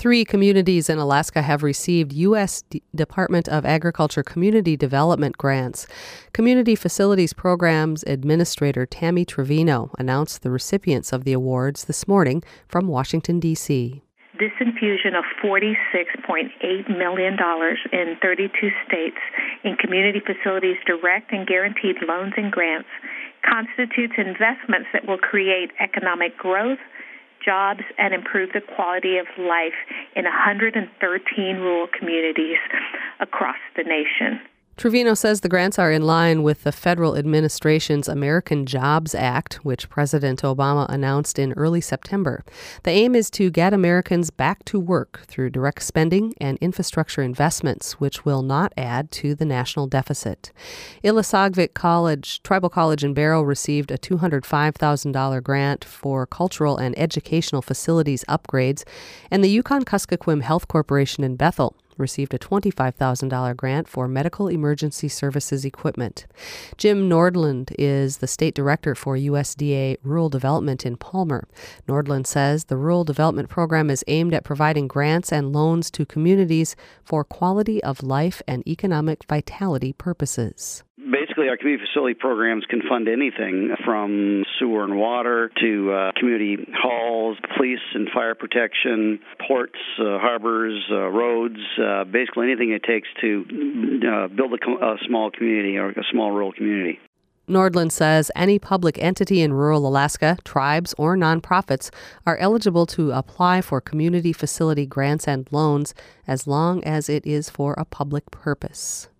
3 communities in Alaska have received U.S. Department of Agriculture Community Development grants. Community Facilities Programs Administrator Tammy Trevino announced the recipients of the awards this morning from Washington, D.C. This infusion of $46.8 million in 32 states in community facilities direct and guaranteed loans and grants constitutes investments that will create economic growth, jobs, and improve the quality of life in 113 rural communities across the nation. Trevino says the grants are in line with the federal administration's American Jobs Act, which President Obama announced in early September. The aim is to get Americans back to work through direct spending and infrastructure investments, which will not add to the national deficit. Ilisagvik Tribal College in Barrow received a $205,000 grant for cultural and educational facilities upgrades, and the Yukon-Kuskokwim Health Corporation in Bethel received a $25,000 grant for medical emergency services equipment. Jim Nordland is the state director for USDA Rural Development in Palmer. Nordland says the Rural Development Program is aimed at providing grants and loans to communities for quality of life and economic vitality purposes. Basically, our community facility programs can fund anything from sewer and water to community halls, police and fire protection, ports, harbors, roads, basically anything it takes to build a small community or a small rural community. Nordland says any public entity in rural Alaska, tribes, or nonprofits are eligible to apply for community facility grants and loans as long as it is for a public purpose.